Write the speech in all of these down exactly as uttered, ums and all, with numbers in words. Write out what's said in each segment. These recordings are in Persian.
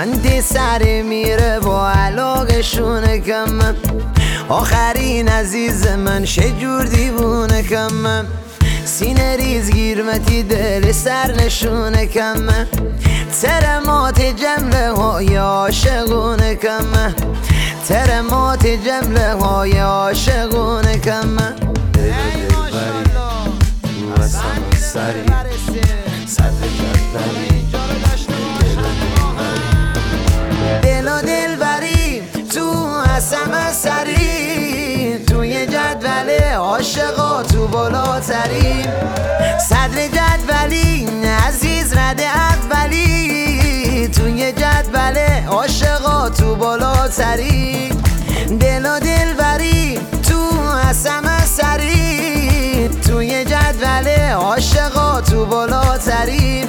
چندی سری میره با علاقشونه کم من، آخرین عزیز من شجور دیوونه کم من، سینه ریز گیرمتی دل سر نشونه کم من، ترمات جمله های عاشقونه کم من، ترمات جمله های عاشقونه کم من. سری صدر جدولی دل و دل بری تو حسم سری، توی جدول عاشقا تو بالاتری، صدر جدولی عزیز رده اولی، توی جدول عاشقا تو بالاتری، دل و دل بری تو حسم سری، توی جدول عاشقا تو بالاتری.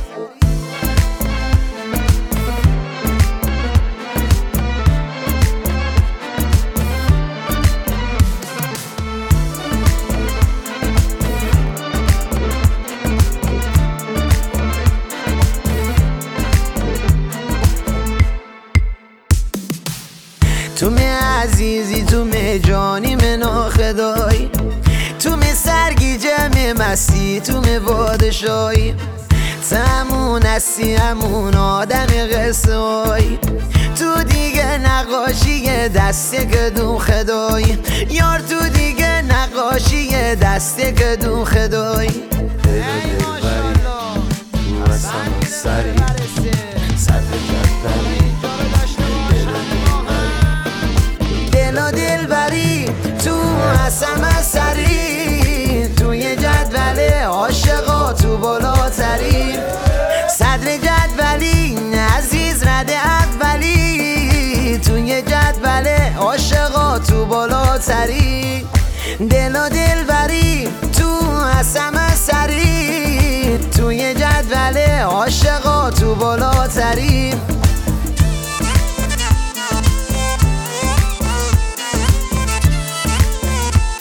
تو می عزیزی تو می جانی من آخدایی، تو می سرگی جمع مستی تو می بادشایی، تمون هستی همون آدم قصه هایی، تو دیگه نقاشی دسته که دون خدایی، یار تو دیگه نقاشی دسته که دون خدایی. ای ماشالله سری صدر جدولی دل و دل بری تو حسم سری، توی جدول عاشقا تو بالاتری، صدر جدولی عزیز رده اولی، توی جدول عاشقا تو بالاتری، دل و دل بری تو حسم سری، توی جدول عاشقا تو بالاتری.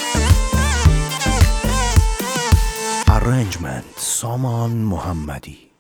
Arrangement سامان محمدی.